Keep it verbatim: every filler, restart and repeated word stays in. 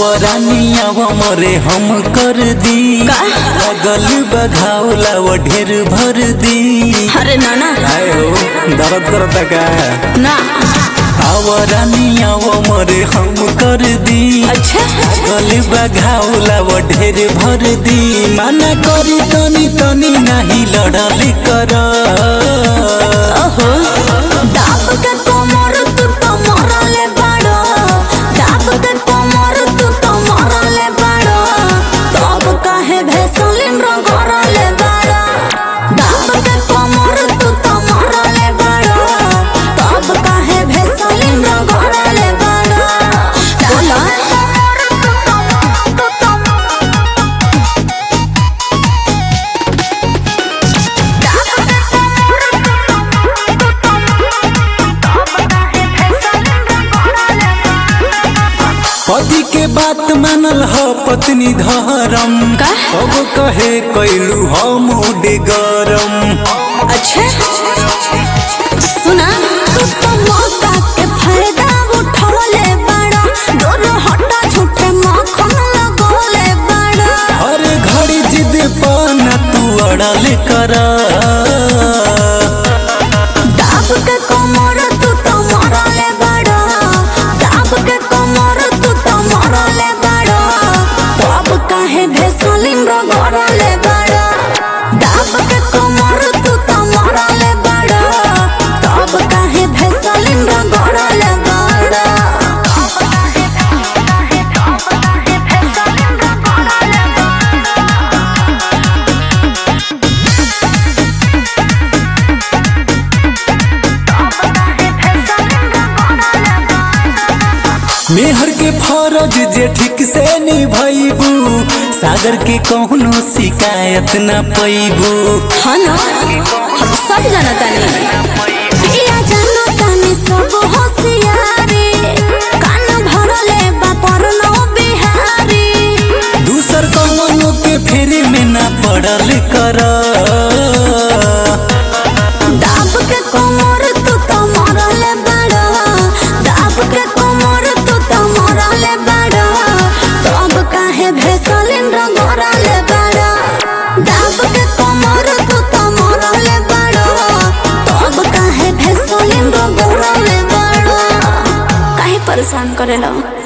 आवरानिया मरे हम कर दी लगल बघावला वो ढेर भर दी। अरे नाना आए हो दर्द करता का ना आवरानिया मरे हम कर दी। अच्छा लगल बघावला वो ढेर भर दी। माना करी तनी तनी नहीं लड़ल कर। ओहो दाब के कोमर तू तो मरले बाड़ो। दाब के कोमर तू तो मरले बाड़ो। तब काहे भेसलिन रो करले बाड़ो। दाब के कोमर तू तो मरले बाड़ो। तब काहे भेसलिन रो करले बाड़ो। बोला पति के बात मानल ह पत्नी धर्म अब कहे कैलू हम उड़े गरम। अच्छा सुना तू तो मौका के फायदा उठावले बाड़ा। दूर हटा झूठे माखन लगोले बाड़ा। हर घड़ी जिद पाना तू अड़ल कर। दाब के कोमर तू तो मरले बाड़ा। दाब के कोमर तू तो मरले बाड़ा। तब काहे भेसलिन रो गरले बाड़ा। दाब के कोमर तू तो मरले बाड़ा। तब काहे भेसलिन रो गरले बाड़ा। मेहर के फरज जे ठीक से निभैबू सागर के कौनो शिकायत न पैबू। हाँ ना हम सब जानता नहीं या जानता नहीं सब होशियारी। कान भरले बापर नो बिहारी। दूसर कौनो के फेरे में न पड़ल कर। दाब के कोमर तू तो मरले बाड़ा। दाब के कोमर तू तो मरले बाड़ा। तब काहे भेसलिन रो गरले बाड़ा। दाब के कोमर तू तो मरले बाड़ा। तब काहे भेसलिन रो गरले बाड़ा। काहे परेशान करेला।